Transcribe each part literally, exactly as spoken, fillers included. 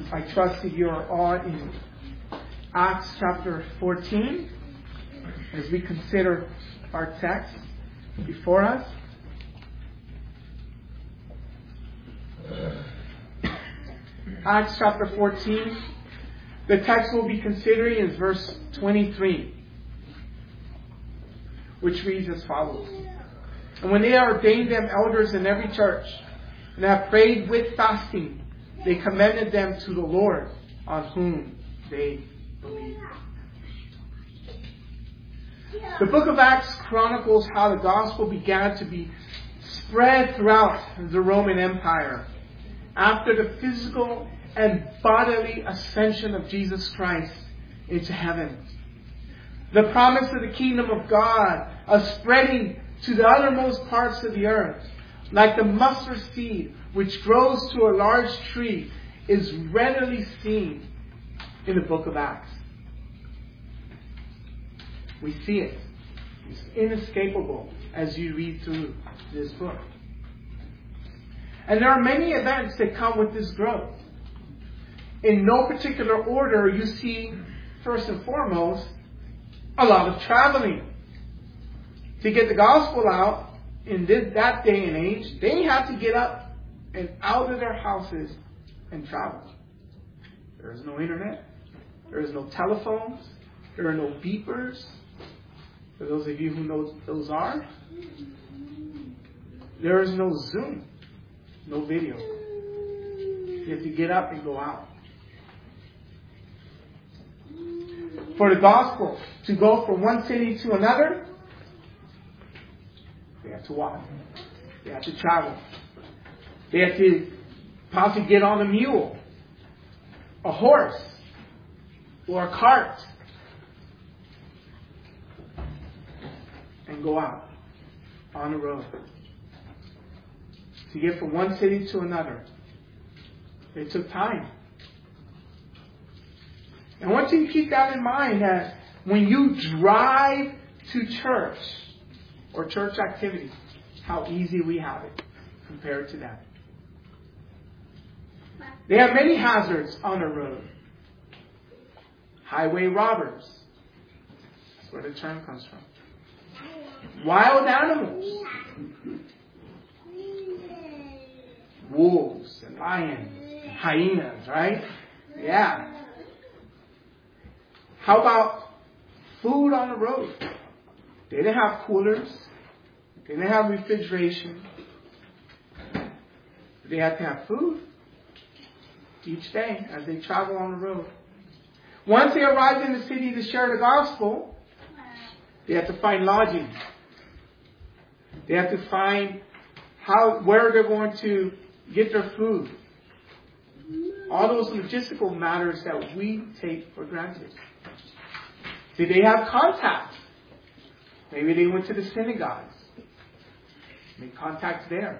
I trust that you are all in Acts chapter fourteen as we consider our text before us. Acts chapter fourteen. The text we'll be considering is verse twenty-three, which reads as follows. And when they ordained them elders in every church, and have prayed with fasting, they commended them to the Lord, on whom they believed. The book of Acts chronicles how the gospel began to be spread throughout the Roman Empire after the physical and bodily ascension of Jesus Christ into heaven. The promise of the kingdom of God of spreading to the uttermost parts of the earth, like the mustard seed which grows to a large tree, is readily seen in the book of Acts. We see it. It's inescapable as you read through this book. And there are many events that come with this growth. In no particular order, you see, first and foremost, a lot of traveling. To get the gospel out in this, that day and age, they had to get up and out of their houses and travel. There is no internet. There is no telephones. There are no beepers. For those of you who know what those are, there is no Zoom, no video. You have to get up and go out. For the gospel to go from one city to another, they have to walk. They have to travel. They have to possibly get on a mule, a horse, or a cart, and go out on the road. To get from one city to another, it took time. And I want you to keep that in mind, that when you drive to church or church activity, how easy we have it compared to that. They have many hazards on the road. Highway robbers. That's where the term comes from. Wild animals. Wolves and lions and hyenas, right? Yeah. How about food on the road? They didn't have coolers. They didn't have refrigeration. They had to have food each day as they travel on the road. Once they arrived in the city to share the gospel, they had to find lodging. They had to find how where they're going to get their food. All those logistical matters that we take for granted. Did they have contacts? Maybe they went to the synagogues. Made contacts there.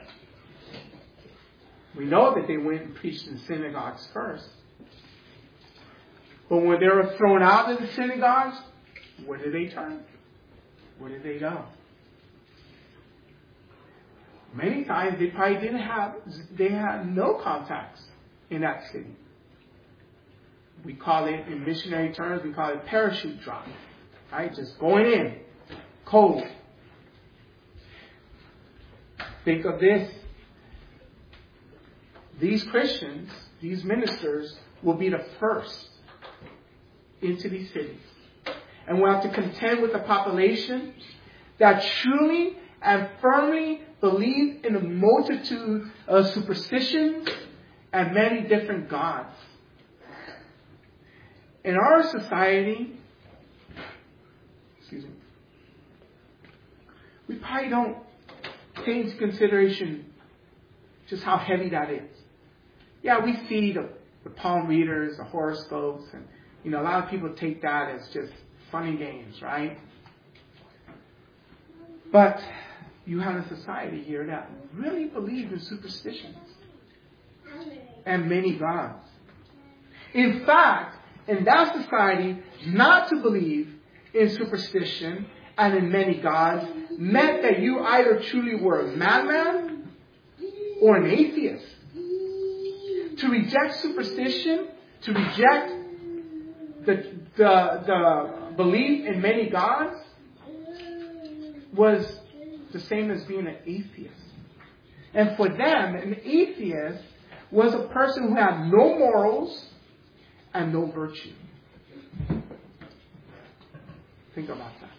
We know that they went and preached in synagogues first. But when they were thrown out of the synagogues, where did they turn? Where did they go? Many times they probably didn't have, they had no contacts in that city. We call it, in missionary terms, we call it parachute drop. Right? Just going in. Cold. Think of this. These Christians, these ministers, will be the first into these cities. And we'll have to contend with a population that truly and firmly believe in a multitude of superstitions and many different gods. In our society, excuse me, we probably don't take into consideration just how heavy that is. Yeah, we see the, the palm readers, the horoscopes, and you know, a lot of people take that as just funny games, right? But you have a society here that really believes in superstitions and many gods. In fact, in that society, not to believe in superstition and in many gods meant that you either truly were a madman or an atheist. To reject superstition to reject the, the, the belief in many gods was the same as being an atheist. And for them, an atheist was a person who had no morals and no virtue. Think about that.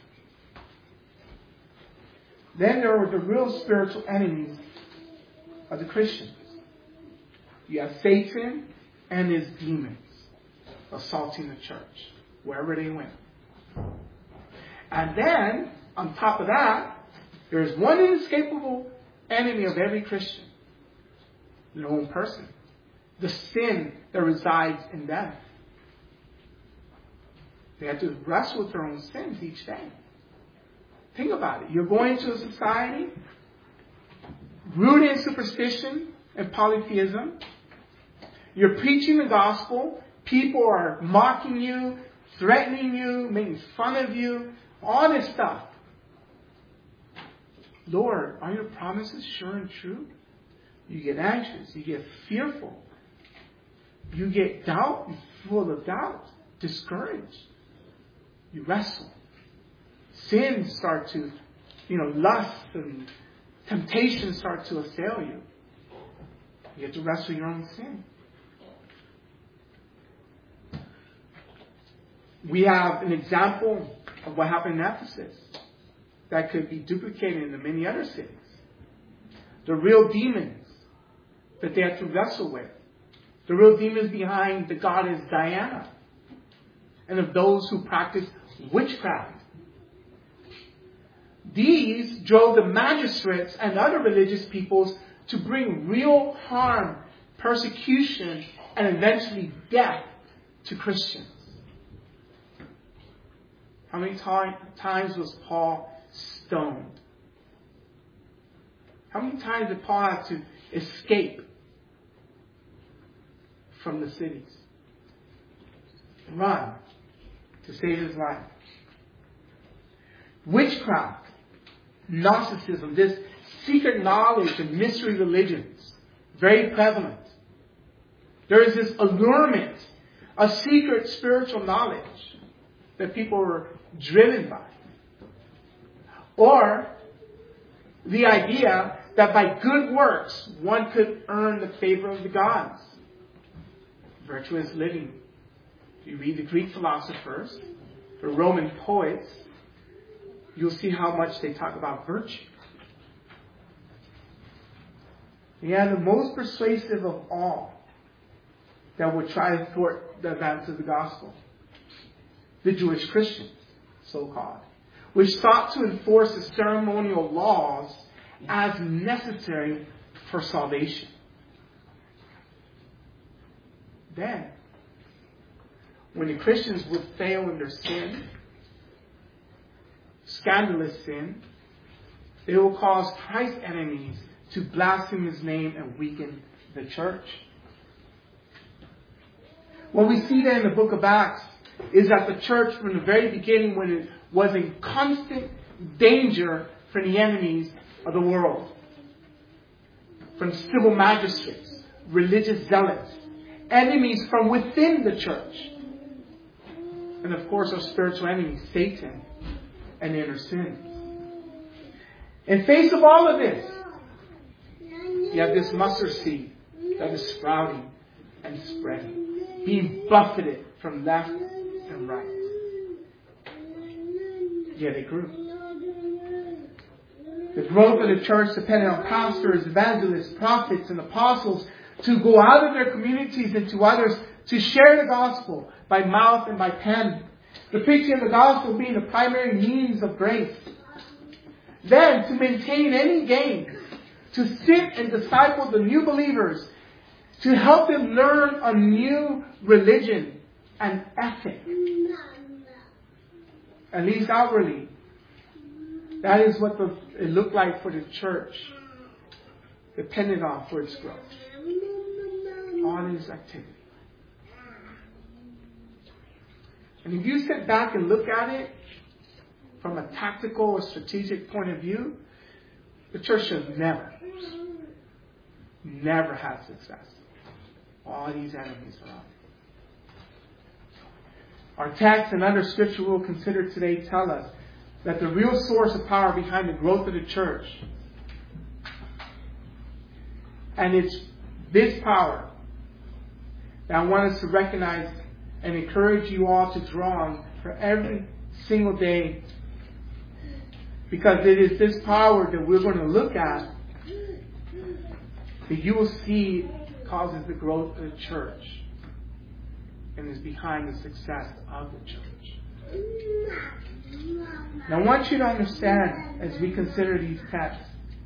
Then there were the real spiritual enemies of the Christians. You have Satan and his demons assaulting the church wherever they went. And then, on top of that, there's one inescapable enemy of every Christian. Their own person. The sin that resides in them. They have to wrestle with their own sins each day. Think about it. You're going to a society rooted in superstition and polytheism. You're preaching the gospel. People are mocking you, threatening you, making fun of you, all this stuff. Lord, are your promises sure and true? You get anxious. You get fearful. You get doubt. You're full of doubt. Discouraged. You wrestle. Sins start to, you know, lust and temptations start to assail you. You have to wrestle your own sin. We have an example of what happened in Ephesus that could be duplicated into many other cities. The real demons that they had to wrestle with. The real demons behind the goddess Diana. And of those who practice witchcraft. These drove the magistrates and other religious peoples to bring real harm, persecution, and eventually death to Christians. How many time, times was Paul stoned? How many times did Paul have to escape from the cities? Run to save his life. Witchcraft, Gnosticism, this secret knowledge and mystery religions, very prevalent. There is this allurement, a secret spiritual knowledge that people were driven by. Or the idea that by good works one could earn the favor of the gods. Virtuous living. If you read the Greek philosophers, the Roman poets, you'll see how much they talk about virtue. And the most persuasive of all that would try to thwart the advance of the gospel. The Jewish Christians, so-called, which sought to enforce the ceremonial laws as necessary for salvation. Then, when the Christians would fail in their sin, scandalous sin, they will cause Christ's enemies to blaspheme his name and weaken the church. What we see there in the book of Acts is that the church from the very beginning, when it was in constant danger from the enemies of the world, from civil magistrates, religious zealots, enemies from within the church, and of course our spiritual enemies, Satan and inner sins. In face of all of this, you have this mustard seed that is sprouting and spreading, being buffeted from left and right. Yet it grew. The growth of the church depended on pastors, evangelists, prophets, and apostles to go out of their communities and to others to share the gospel by mouth and by pen. The preaching of the gospel being the primary means of grace. Then, to maintain any gain, to sit and disciple the new believers, to help them learn a new religion and ethic. At least outwardly. That is what the, it looked like for the church, depended on for its growth. On its activity. And if you sit back and look at it from a tactical or strategic point of view, the church has never, never had success. All these enemies around. Our text and other scripture we'll consider today tell us that the real source of power behind the growth of the church, and it's this power that I want us to recognize and encourage you all to draw on for every single day, because it is this power that we're going to look at that you will see causes the growth of the church and is behind the success of the church. Now I want you to understand, as we consider these texts,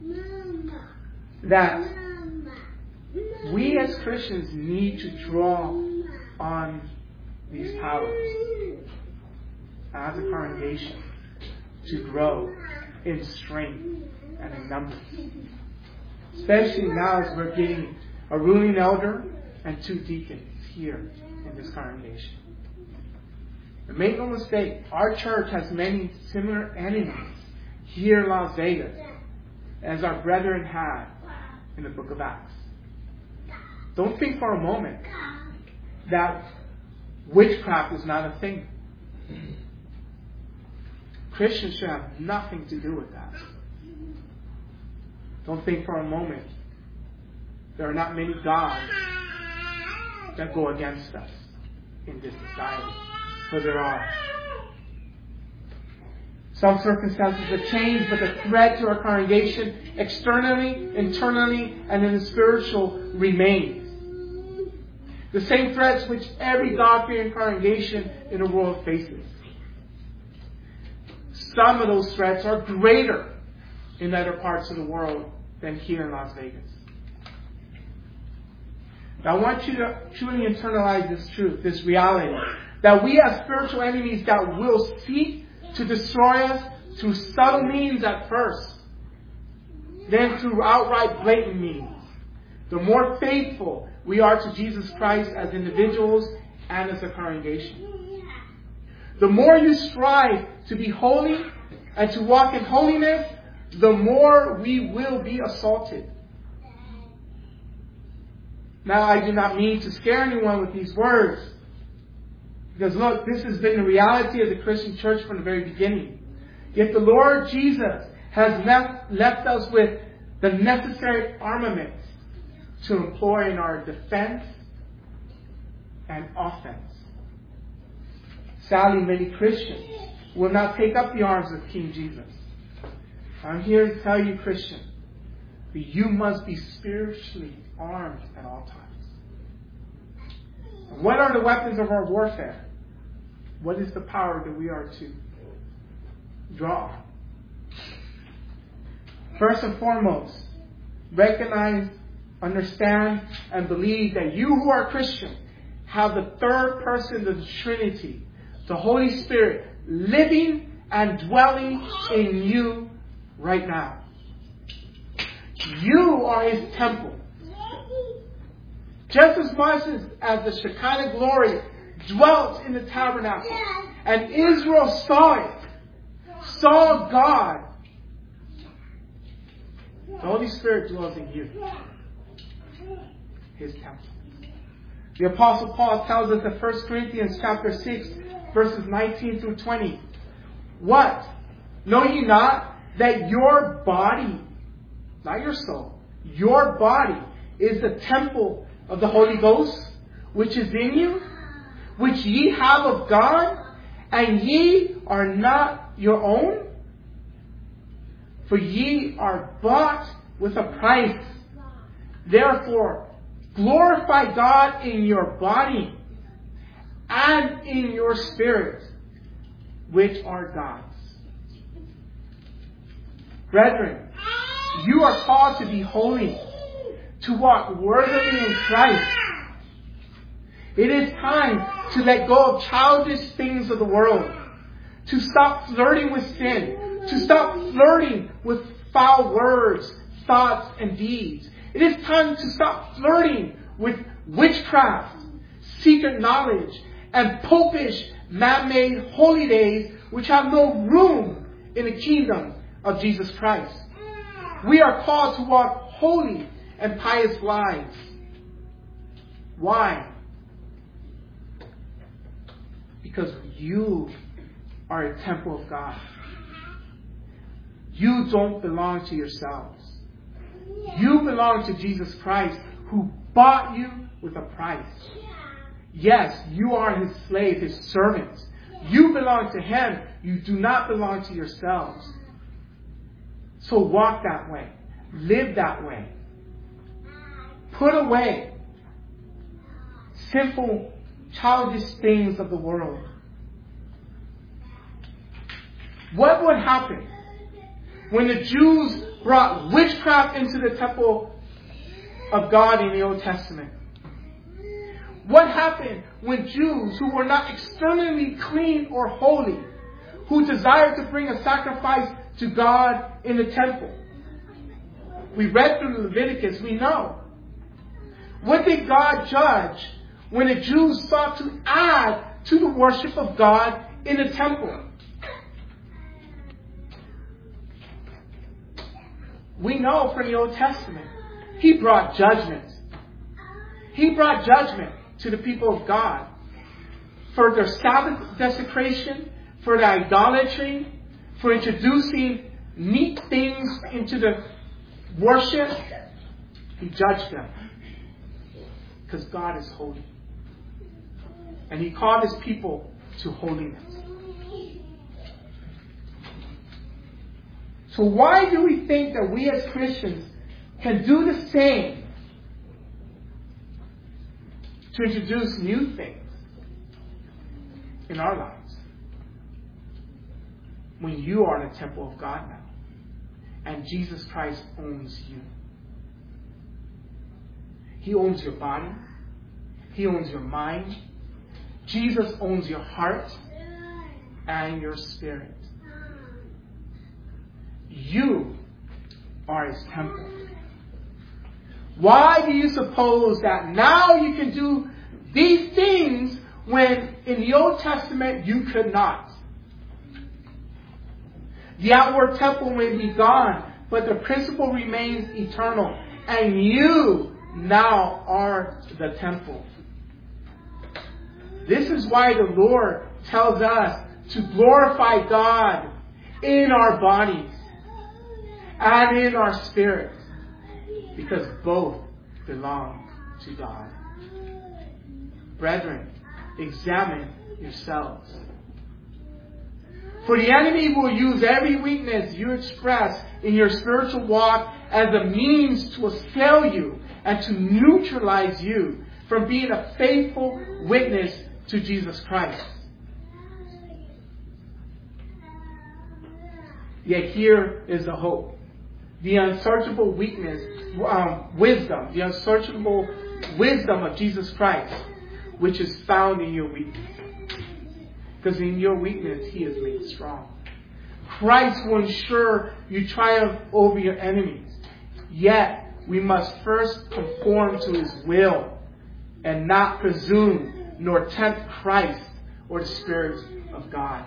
that we as Christians need to draw on these powers as a congregation to grow in strength and in numbers. Especially now as we're getting a ruling elder and two deacons here in this congregation. And make no mistake, our church has many similar enemies here in Las Vegas as our brethren had in the book of Acts. Don't think for a moment that witchcraft is not a thing. Christians should have nothing to do with that. Don't think for a moment there are not many gods that go against us in this society. For there are. Some circumstances have changed, but the threat to our congregation externally, internally, and in the spiritual remains. The same threats which every God-fearing congregation in the world faces. Some of those threats are greater in other parts of the world than here in Las Vegas. Now I want you to truly internalize this truth, this reality, that we have spiritual enemies that will seek to destroy us through subtle means at first, then through outright blatant means. The more faithful we are to Jesus Christ as individuals and as a congregation, the more you strive to be holy and to walk in holiness, the more we will be assaulted. Now, I do not mean to scare anyone with these words, because look, this has been the reality of the Christian church from the very beginning. Yet the Lord Jesus has left, left us with the necessary armaments to employ in our defense and offense. Sadly, many Christians will not take up the arms of King Jesus. I'm here to tell you, Christian, that you must be spiritually armed at all times. And what are the weapons of our warfare? What is the power that we are to draw? First and foremost, recognize, understand, and believe that you who are Christian have the third person of the Trinity, the Holy Spirit, living and dwelling in you right now. You are His temple. Just as much as, as the Shekinah glory dwelt in the tabernacle, and Israel saw it, saw God, the Holy Spirit dwells in you, His temple. The Apostle Paul tells us in First Corinthians chapter six, verses nineteen through twenty, what? Know ye not that your body, not your soul, your body is the temple of the Holy Ghost, which is in you, which ye have of God, and ye are not your own? For ye are bought with a price. Therefore, glorify God in your body and in your spirit, which are God's. Brethren, you are called to be holy, to walk worthily in Christ. It is time to let go of childish things of the world, to stop flirting with sin, to stop flirting with foul words, thoughts, and deeds. It is time to stop flirting with witchcraft, secret knowledge, and popish, man-made holy days which have no room in the kingdom of Jesus Christ. We are called to walk holy and pious lives. Why? Because you are a temple of God. You don't belong to yourselves. You belong to Jesus Christ, who bought you with a price. Yes, you are His slave, His servant. You belong to Him. You do not belong to yourselves. So walk that way. Live that way. Put away simple, childish things of the world. What would happen when the Jews brought witchcraft into the temple of God in the Old Testament? What happened when Jews who were not externally clean or holy, who desired to bring a sacrifice to God in the temple? We read through Leviticus, we know. What did God judge when the Jews sought to add to the worship of God in the temple? We know from the Old Testament, He brought judgment. He brought judgment to the people of God for their Sabbath desecration, for their idolatry, for introducing neat things into the worship. He judged them because God is holy. And He called His people to holiness. So why do we think that we as Christians can do the same to introduce new things in our lives when you are the temple of God now and Jesus Christ owns you? He owns your body. He owns your mind. Jesus owns your heart and your spirit. You are His temple. Why do you suppose that now you can do these things when in the Old Testament you could not? The outward temple may be gone, but the principle remains eternal. And you now are the temple. This is why the Lord tells us to glorify God in our bodies and in our spirits, because both belong to God. Brethren, examine yourselves. For the enemy will use every weakness you express in your spiritual walk as a means to assail you and to neutralize you from being a faithful witness to Jesus Christ. Yet here is the hope. The unsearchable weakness, um, wisdom, the unsearchable wisdom of Jesus Christ, which is found in your weakness. Because in your weakness, He is made strong. Christ will ensure you triumph over your enemies. Yet, we must first conform to His will and not presume nor tempt Christ or the Spirit of God.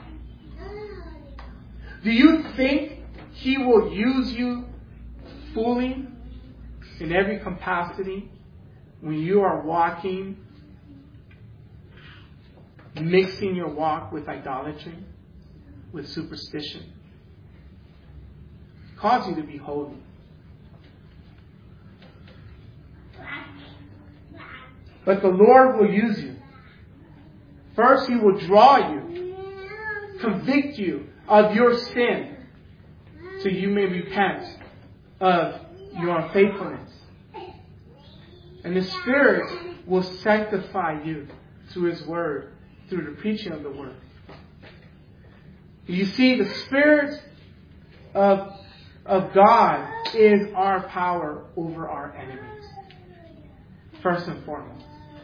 Do you think He will use you fully in every capacity when you are walking, mixing your walk with idolatry, with superstition? He calls you to be holy. But the Lord will use you. First, He will draw you, convict you of your sin, so you may repent of your unfaithfulness. And the Spirit will sanctify you through His Word, through the preaching of the Word. You see, the Spirit of, of God is our power over our enemies. First and foremost.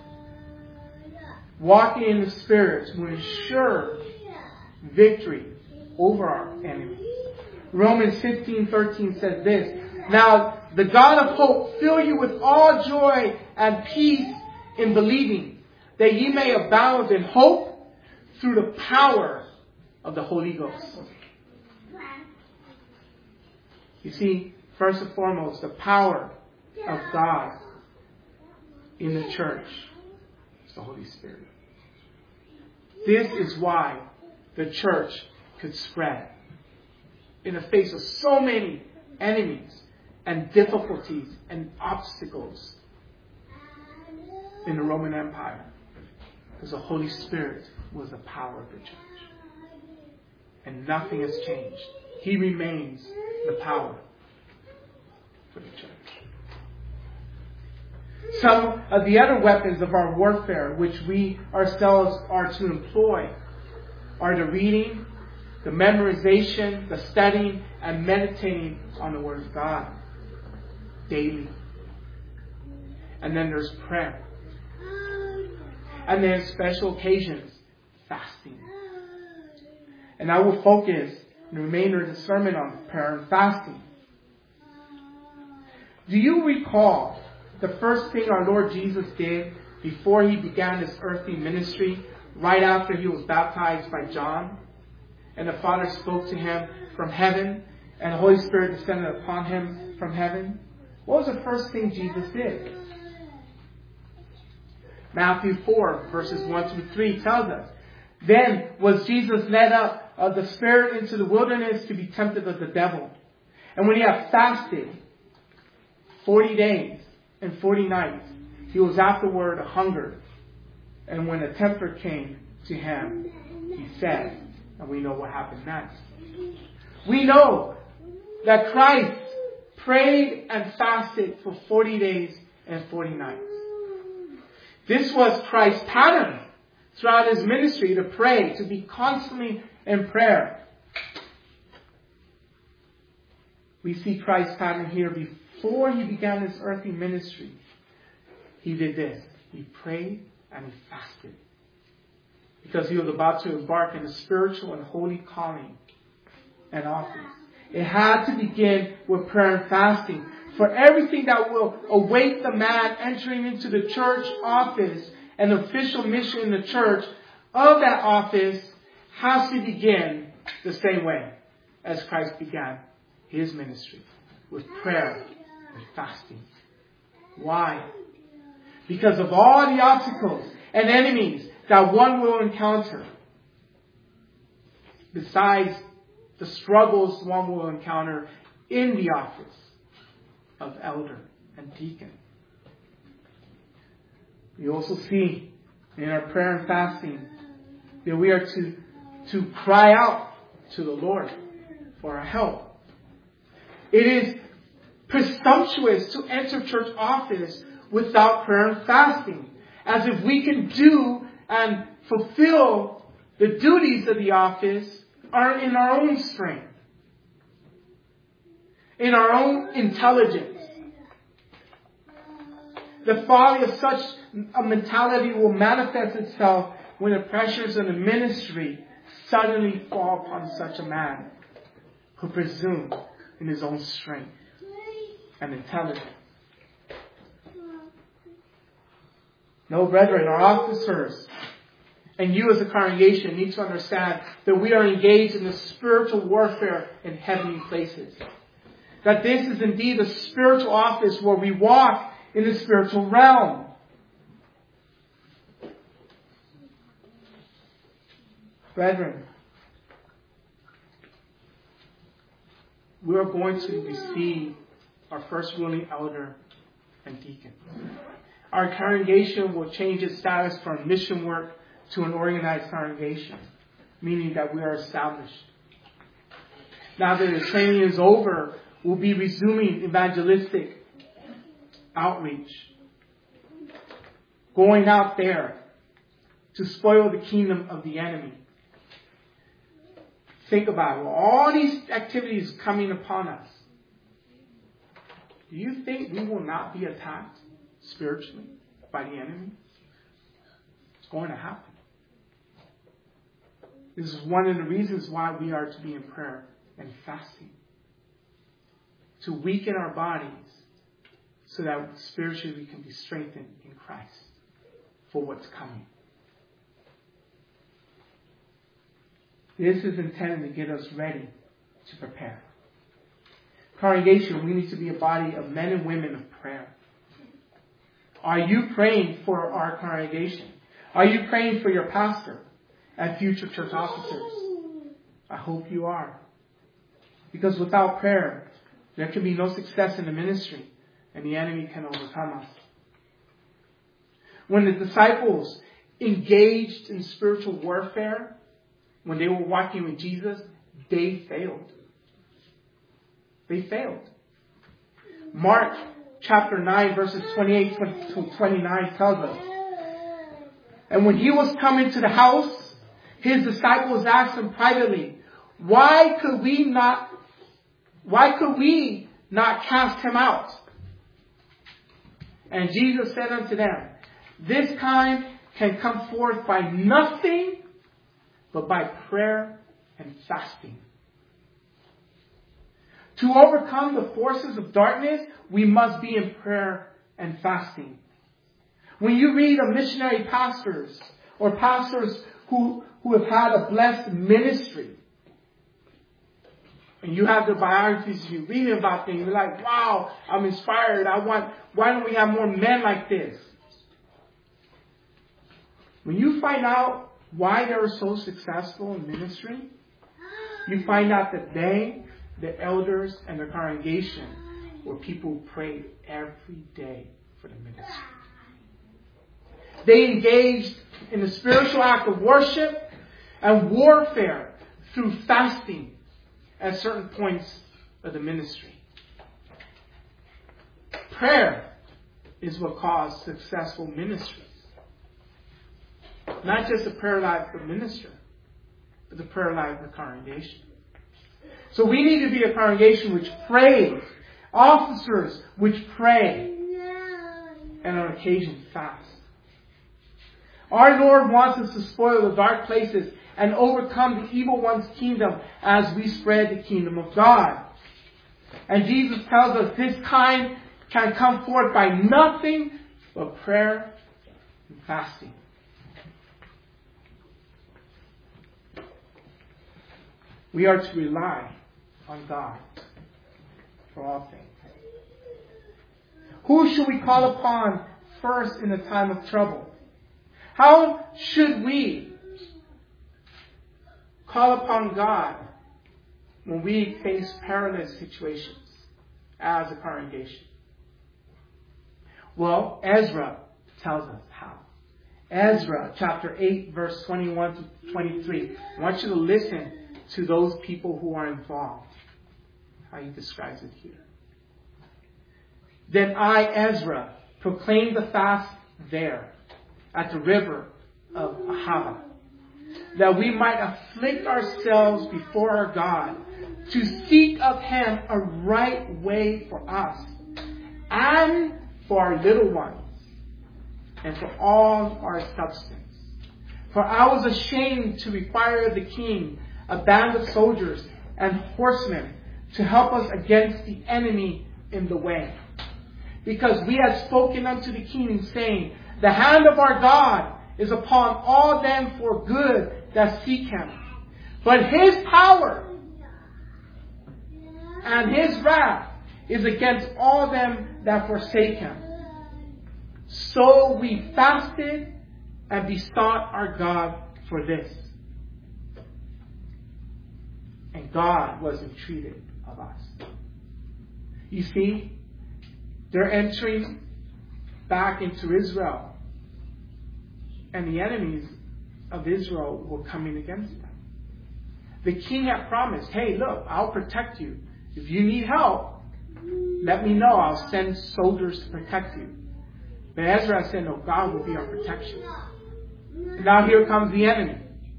Walking in the Spirit will ensure victory over our enemies. Romans fifteen thirteen says this: Now the God of hope fill you with all joy and peace in believing, that ye may abound in hope through the power of the Holy Ghost. You see, first and foremost, the power of God in the church is the Holy Spirit. This is why the church could spread in the face of so many enemies and difficulties and obstacles in the Roman Empire. Because the Holy Spirit was the power of the church. And nothing has changed. He remains the power for the church. Some of the other weapons of our warfare, which we ourselves are to employ, are the reading, the memorization, the studying, and meditating on the Word of God daily. And then there's prayer. And then special occasions, fasting. And I will focus the remainder of the sermon on prayer and fasting. Do you recall the first thing our Lord Jesus did before He began His earthly ministry, right after He was baptized by John? And the Father spoke to Him from heaven, and the Holy Spirit descended upon Him from heaven. What was the first thing Jesus did? Matthew four, verses one through three tells us, Then was Jesus led up of the Spirit into the wilderness to be tempted of the devil. And when He had fasted forty days and forty nights, He was afterward hungered. And when the tempter came to Him, He said, and we know what happened next. We know that Christ prayed and fasted for forty days and forty nights. This was Christ's pattern throughout His ministry, to pray, to be constantly in prayer. We see Christ's pattern here before He began His earthly ministry. He did this. He prayed and He fasted. Because He was about to embark in a spiritual and holy calling and office. It had to begin with prayer and fasting. For everything that will await the man entering into the church office and official mission in the church of that office has to begin the same way as Christ began His ministry, with prayer and fasting. Why? Because of all the obstacles and enemies that one will encounter, besides the struggles one will encounter in the office of elder and deacon. We also see in our prayer and fasting that we are to, to cry out to the Lord for our help. It is presumptuous to enter church office without prayer and fasting, as if we can do and fulfill the duties of the office are in our own strength, in our own intelligence. The folly of such a mentality will manifest itself when the pressures of the ministry suddenly fall upon such a man who presumes in his own strength and intelligence. No, brethren, our officers and you as a congregation need to understand that we are engaged in the spiritual warfare in heavenly places. That this is indeed a spiritual office where we walk in the spiritual realm. Brethren, we are going to receive our first ruling elder and deacon. Our congregation will change its status from mission work to an organized congregation, meaning that we are established. Now that the training is over, we'll be resuming evangelistic outreach. Going out there to spoil the kingdom of the enemy. Think about it. All these activities coming upon us. Do you think we will not be attacked spiritually by the enemy? It's going to happen. This is one of the reasons why we are to be in prayer and fasting. To weaken our bodies so that spiritually we can be strengthened in Christ for what's coming. This is intended to get us ready to prepare. Congregation, we need to be a body of men and women of prayer. Are you praying for our congregation? Are you praying for your pastor? and future church officers. I hope you are. Because without prayer, there can be no success in the ministry, and the enemy can overcome us. When the disciples engaged in spiritual warfare, when they were walking with Jesus, they failed. They failed. Mark chapter nine, verses twenty-eight to twenty-nine tells us, and when he was coming to the house, his disciples asked him privately, why could we not, why could we not cast him out? And Jesus said unto them, this kind can come forth by nothing but by prayer and fasting. To overcome the forces of darkness, we must be in prayer and fasting. When you read of missionary pastors or pastors who, who have had a blessed ministry, and you have their biographies, you read about them, you're like, wow, I'm inspired. I want, why don't we have more men like this? When you find out why they were so successful in ministry, you find out that they, the elders, and the congregation were people who prayed every day for the ministry. They engaged in the spiritual act of worship and warfare through fasting at certain points of the ministry. Prayer is what caused successful ministries. Not just the prayer life of the minister, but the prayer life of the congregation. So we need to be a congregation which prays, officers which pray, and on occasion fast. Our Lord wants us to spoil the dark places and overcome the evil one's kingdom as we spread the kingdom of God. And Jesus tells us this kind can come forth by nothing but prayer and fasting. We are to rely on God for all things. Who should we call upon first in the time of trouble? How should we call upon God when we face perilous situations as a congregation? Well, Ezra tells us how. Ezra chapter eight, verse twenty-one to twenty-three. I want you to listen to those people who are involved. How he describes it here. Then I, Ezra, proclaimed the fast there at the river of Ahava, that we might afflict ourselves before our God, to seek of Him a right way for us, and for our little ones, and for all our substance. For I was ashamed to require of the king a band of soldiers and horsemen to help us against the enemy in the way. Because we had spoken unto the king, saying, the hand of our God is upon all them for good that seek Him. But His power and His wrath is against all them that forsake Him. So we fasted and besought our God for this. And God was entreated of us. You see, they're entering back into Israel. And the enemies of Israel were coming against them. The king had promised, hey, look, I'll protect you. If you need help, let me know. I'll send soldiers to protect you. But Ezra said, no, God will be our protection. And now here comes the enemy.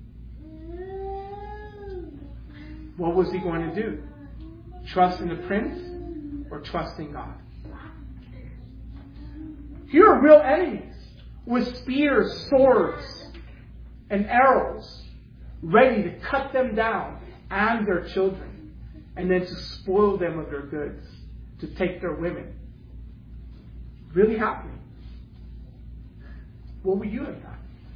What was he going to do? Trust in the prince or trust in God? Here are real enemies with spears, swords, and arrows ready to cut them down and their children, and then to spoil them of their goods, to take their women. Really happening. What would you have done?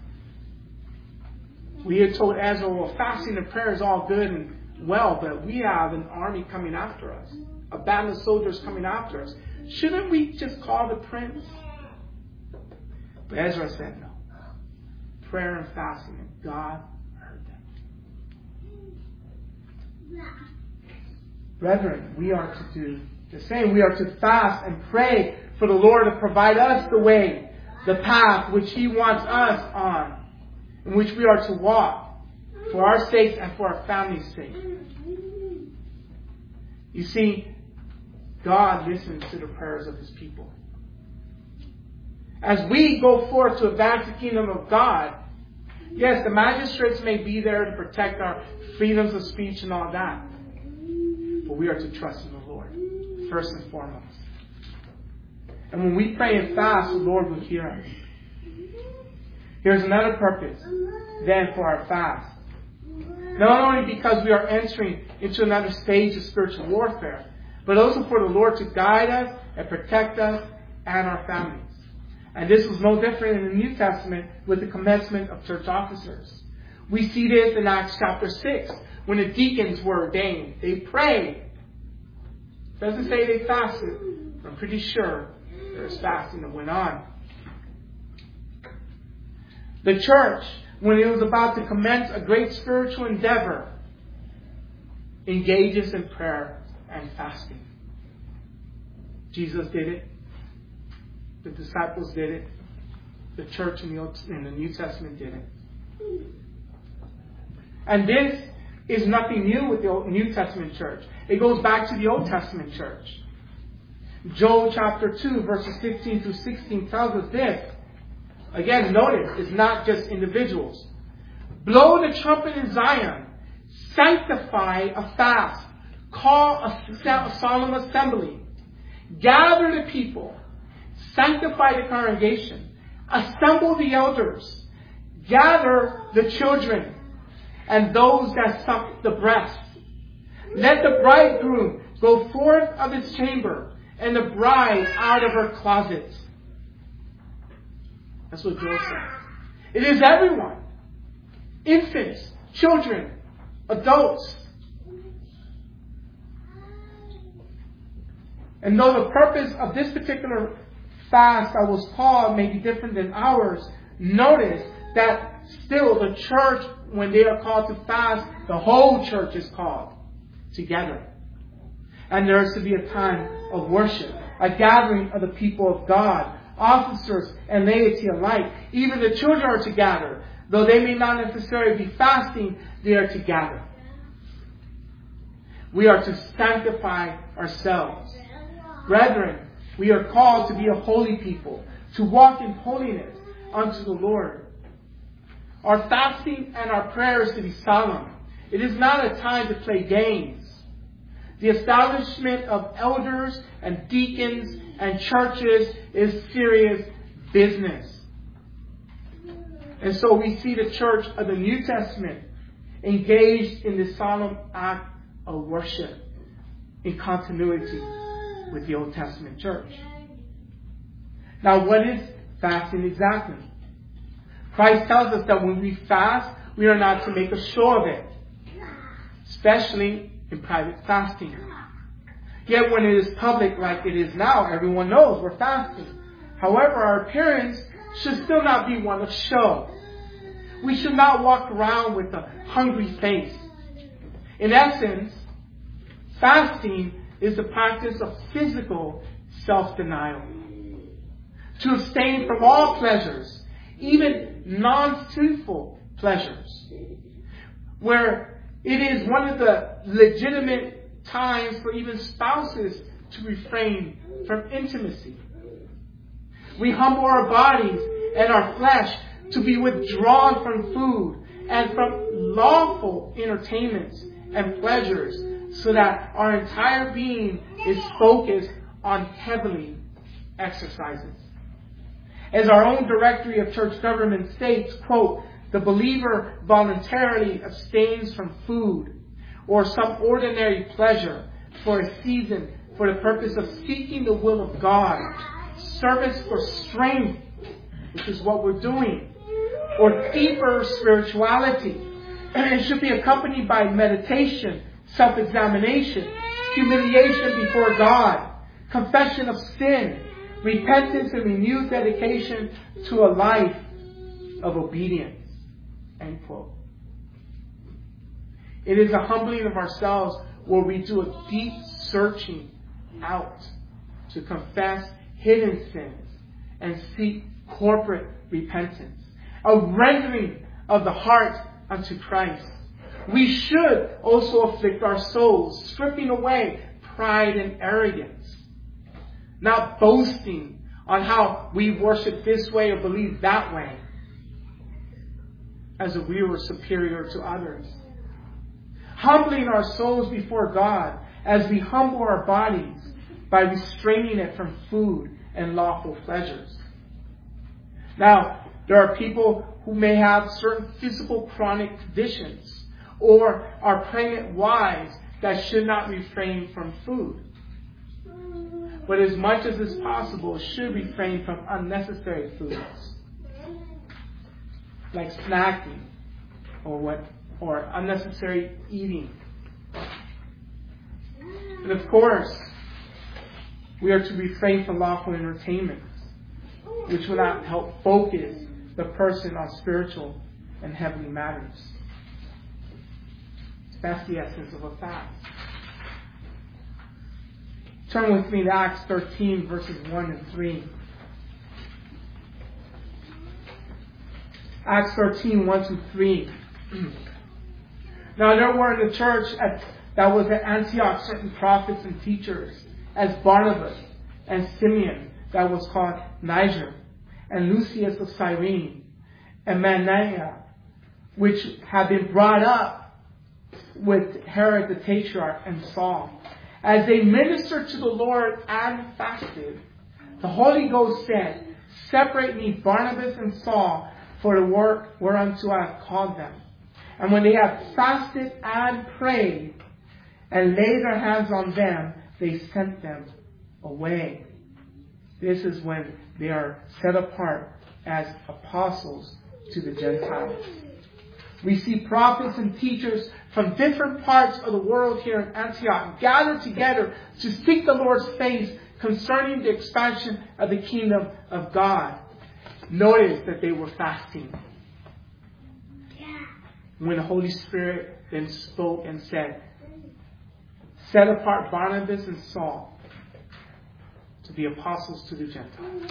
We had told Ezra, well, fasting and prayer is all good and well, but we have an army coming after us, a band of soldiers coming after us. Shouldn't we just call the prince? But Ezra said no. Prayer and fasting, and God Brethren, we are to do the same. We are to fast and pray for the Lord to provide us the way, the path which He wants us on, in which we are to walk, for our sake and for our family's sake. You see, God listens to the prayers of His people. As we go forth to advance the kingdom of God, yes, the magistrates may be there to protect our freedoms of speech and all that, but we are to trust in the Lord, first and foremost. And when we pray and fast, the Lord will hear us. Here's another purpose, then, for our fast. Not only because we are entering into another stage of spiritual warfare, but also for the Lord to guide us and protect us and our families. And this was no different in the New Testament with the commencement of church officers. We see this in Acts chapter six, when the deacons were ordained. They prayed. It doesn't say they fasted. I'm pretty sure there was fasting that went on. The church, when it was about to commence a great spiritual endeavor, engages in prayer and fasting. Jesus did it. The disciples did it. The church in the, Old, in the New Testament did it. And this is nothing new with the Old, New Testament church. It goes back to the Old Testament church. Joel chapter two, verses fifteen through sixteen tells us this. Again, notice, it's not just individuals. Blow the trumpet in Zion. Sanctify a fast. Call a solemn assembly. Gather the people. Sanctify the congregation. Assemble the elders. Gather the children and those that suck the breast. Let the bridegroom go forth of his chamber and the bride out of her closet. That's what Joel says. It is everyone. Infants, children, adults. And though the purpose of this particular fast that was called may be different than ours, notice that still the church, when they are called to fast, the whole church is called together. And there is to be a time of worship, a gathering of the people of God, officers and laity alike. Even the children are to gather. Though they may not necessarily be fasting, they are to gather. We are to sanctify ourselves. Brethren, we are called to be a holy people, to walk in holiness unto the Lord. Our fasting and our prayers to be solemn. It is not a time to play games. The establishment of elders and deacons and churches is serious business. And so we see the church of the New Testament engaged in this solemn act of worship in continuity with the Old Testament church. Now, what is fasting exactly? Christ tells us that when we fast, we are not to make a show of it, especially in private fasting. Yet when it is public like it is now, everyone knows we're fasting. However, our appearance should still not be one of show. We should not walk around with a hungry face. In essence, fasting is the practice of physical self-denial. To abstain from all pleasures, even non-sinful pleasures, where it is one of the legitimate times for even spouses to refrain from intimacy. We humble our bodies and our flesh to be withdrawn from food and from lawful entertainments and pleasures, so that our entire being is focused on heavenly exercises. As our own directory of church government states, quote, the believer voluntarily abstains from food or some ordinary pleasure for a season for the purpose of seeking the will of God, service for strength, which is what we're doing, or deeper spirituality. And it should be accompanied by meditation, self-examination, humiliation before God, confession of sin, repentance and renewed dedication to a life of obedience. End quote. It is a humbling of ourselves where we do a deep searching out to confess hidden sins and seek corporate repentance. A rendering of the heart unto Christ. We should also afflict our souls, stripping away pride and arrogance. Not boasting on how we worship this way or believe that way, as if we were superior to others. Humbling our souls before God as we humble our bodies by restraining it from food and lawful pleasures. Now, there are people who may have certain physical chronic conditions or are pregnant wives that should not refrain from food. But as much as is possible, should refrain from unnecessary foods, like snacking or what, or unnecessary eating. And of course, we are to refrain from lawful entertainments, which will not help focus the person on spiritual and heavenly matters. That's the essence of a fast. Turn with me to Acts thirteen, verses one and three. Acts thirteen, one to three. Now there were in the church at, that was at Antioch certain prophets and teachers, as Barnabas and Simeon, that was called Niger, and Lucius of Cyrene, and Manaen, which had been brought up with Herod the Tetrarch and Saul. As they ministered to the Lord and fasted, the Holy Ghost said, "Separate me Barnabas and Saul for the work whereunto I have called them." And when they had fasted and prayed and laid their hands on them, they sent them away. This is when they are set apart as apostles to the Gentiles. We see prophets and teachers from different parts of the world here in Antioch gathered together to seek the Lord's face concerning the expansion of the kingdom of God. Notice that they were fasting. When the Holy Spirit then spoke and said, "Set apart Barnabas and Saul to be apostles to the Gentiles."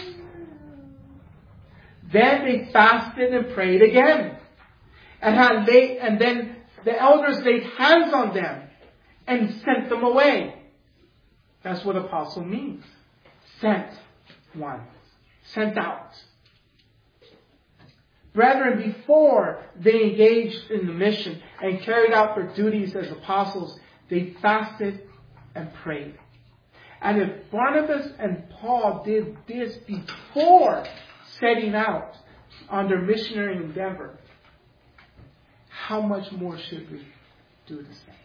Then they fasted and prayed again. And had laid, and then the elders laid hands on them and sent them away. That's what apostle means. Sent one. Sent out. Brethren, before they engaged in the mission and carried out their duties as apostles, they fasted and prayed. And if Barnabas and Paul did this before setting out on their missionary endeavor, how much more should we do the same?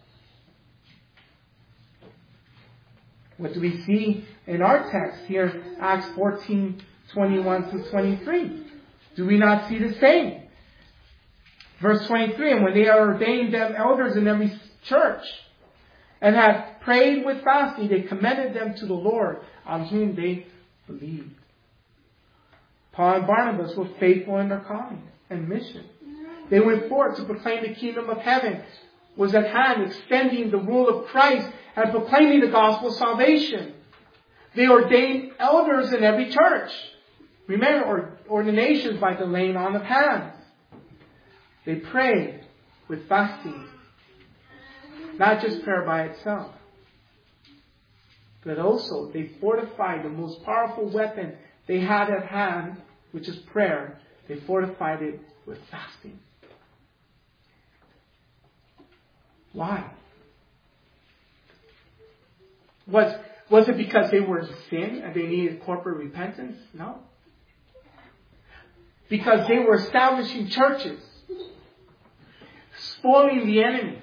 What do we see in our text here, Acts fourteen, twenty-one through twenty-three? Do we not see the same? Verse twenty-three, "And when they ordained them elders in every church, and had prayed with fasting, they commended them to the Lord, on whom they believed." Paul and Barnabas were faithful in their calling and mission. They went forth to proclaim the kingdom of heaven was at hand, extending the rule of Christ and proclaiming the gospel of salvation. They ordained elders in every church. Remember, ordinations by the laying on of hands. They prayed with fasting. Not just prayer by itself, but also they fortified the most powerful weapon they had at hand, which is prayer. They fortified it with fasting. Why? Was, was it because they were in sin and they needed corporate repentance? No. Because they were establishing churches, spoiling the enemy,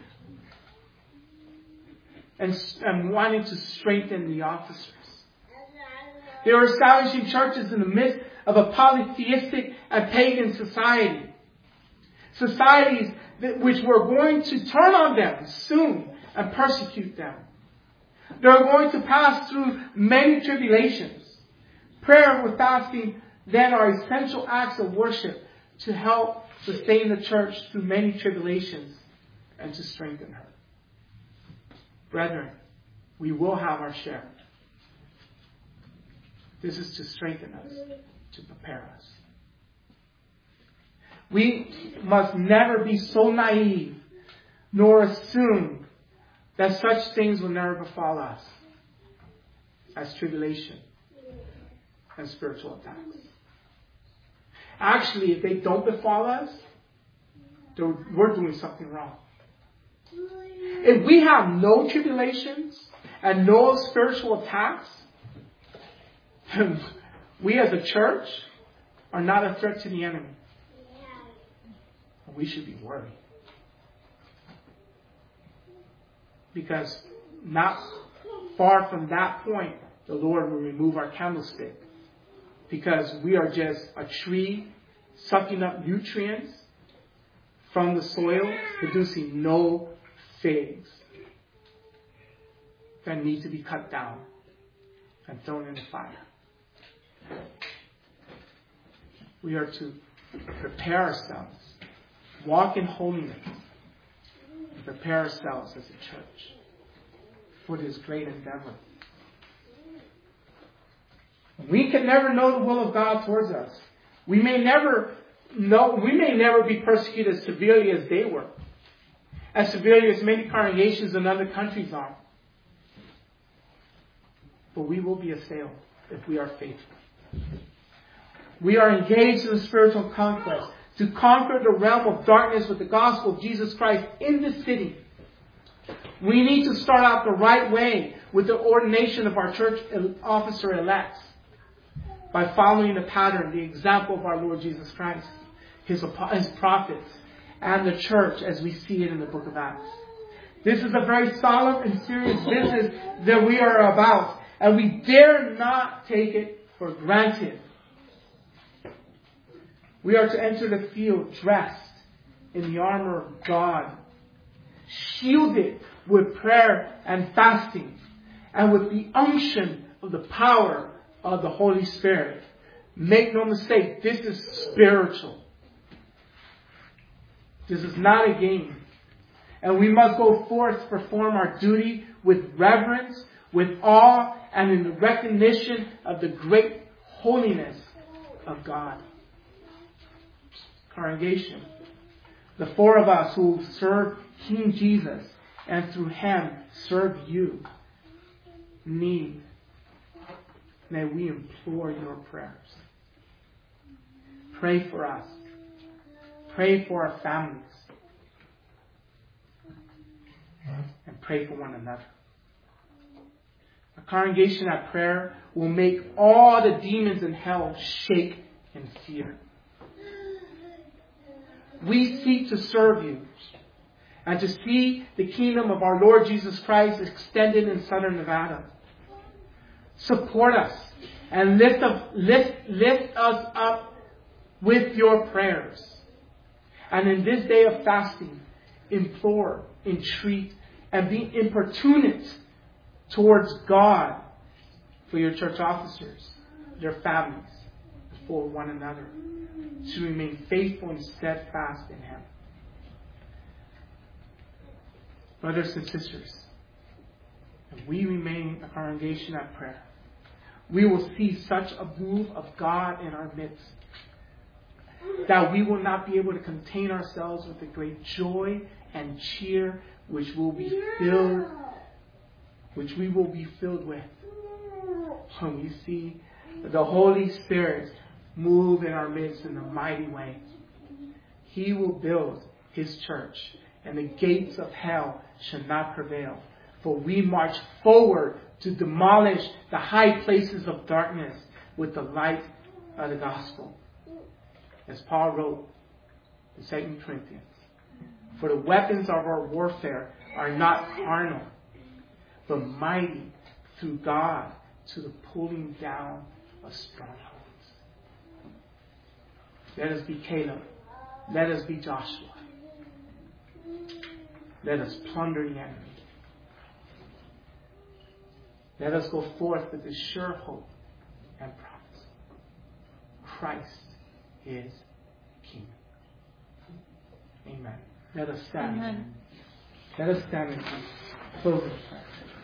and, and wanting to strengthen the officers. They were establishing churches in the midst of a polytheistic and pagan society. Societies that, which were going to turn on them soon and persecute them. They were going to pass through many tribulations. Prayer with fasting then are essential acts of worship to help sustain the church through many tribulations. and to strengthen her. Brethren, we will have our share. This is to strengthen us, to prepare us. We must never be so naive nor assume that such things will never befall us as tribulation and spiritual attacks. Actually, if they don't befall us, we're doing something wrong. If we have no tribulations and no spiritual attacks, we as a church are not a threat to the enemy. We should be worried. Because not far from that point, the Lord will remove our candlestick. Because we are just a tree sucking up nutrients from the soil, producing no figs that need to be cut down and thrown in the fire. We are to prepare ourselves, walk in holiness, and prepare ourselves as a church for this great endeavor. We can never know the will of God towards us. We may never know, we may never be persecuted as severely as they were, as severely as many congregations in other countries are. But we will be assailed if we are faithful. We are engaged in spiritual conquest to conquer the realm of darkness with the gospel of Jesus Christ in the city. We need to start out the right way with the ordination of our church officer elects by following the pattern, the example of our Lord Jesus Christ, his, his prophets, and the church as we see it in the book of Acts. This is a very solemn and serious business that we are about, and we dare not take it for granted. We are to enter the field dressed in the armor of God, shielded with prayer and fasting, and with the unction of the power of the Holy Spirit. Make no mistake, this is spiritual. This is not a game. And we must go forth to perform our duty with reverence, with awe, and in the recognition of the great holiness of God. Congregation, the four of us who serve King Jesus and through Him serve you need, may we implore your prayers. Pray for us. Pray for our families. And pray for one another. A congregation at prayer will make all the demons in hell shake in fear. We seek to serve you and to see the kingdom of our Lord Jesus Christ extended in Southern Nevada. Support us and lift, up, lift, lift us up with your prayers. And in this day of fasting, implore, entreat, and be importunate towards God for your church officers, their families, for one another, to remain faithful and steadfast in Him. Brothers and sisters, if we remain a congregation at prayer, we will see such a move of God in our midst that we will not be able to contain ourselves with the great joy and cheer which will be filled, which we will be filled with when we see the Holy Spirit move in our midst in a mighty way. He will build His church, and the gates of hell shall not prevail. For we march forward to demolish the high places of darkness with the light of the gospel. As Paul wrote in Second Corinthians, for the weapons of our warfare are not carnal, but mighty through God to the pulling down of strongholds. Let us be Caleb. Let us be Joshua. Let us plunder the enemy. Let us go forth with this sure hope and promise. Christ is King. Amen. Let us stand. Amen. Let us stand and close in prayer.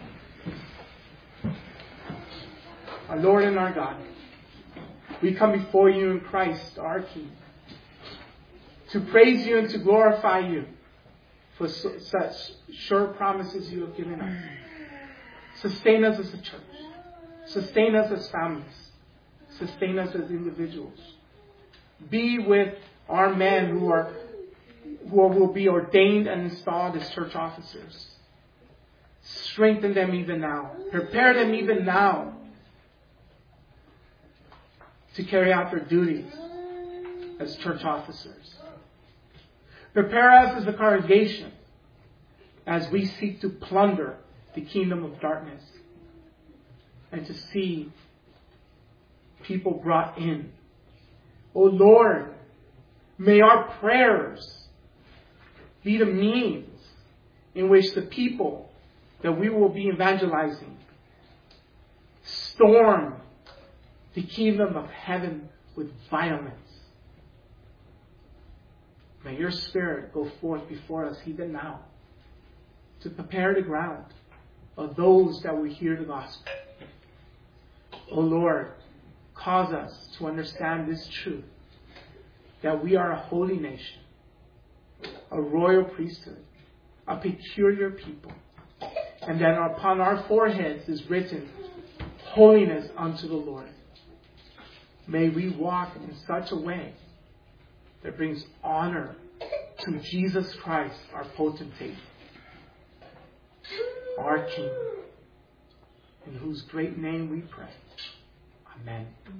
Our Lord and our God, we come before you in Christ, our King, to praise you and to glorify you for so, such sure promises you have given us. Sustain us as a church. Sustain us as families. Sustain us as individuals. Be with our men who are who will be ordained and installed as church officers. Strengthen them even now. Prepare them even now to carry out their duties as church officers. Prepare us as a congregation as we seek to plunder the kingdom of darkness and to see people brought in. Oh Lord, may our prayers be the means in which the people that we will be evangelizing storm the kingdom of heaven with violence. May your Spirit go forth before us even now to prepare the ground of those that will hear the gospel. O Lord, cause us to understand this truth, that we are a holy nation, a royal priesthood, a peculiar people, and that upon our foreheads is written, holiness unto the Lord. May we walk in such a way that brings honor to Jesus Christ, our potentate, our King, in whose great name we pray. Amen.